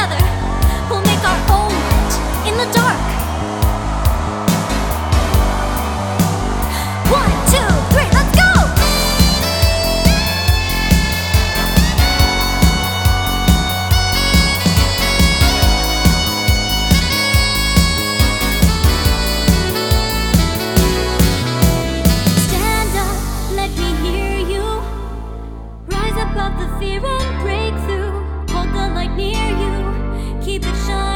together, we'll make our own light in the dark. 1, 2, 3, let's go! Stand up, let me hear you. Rise above the fear and break through. Hold the light near you. Keep it shining.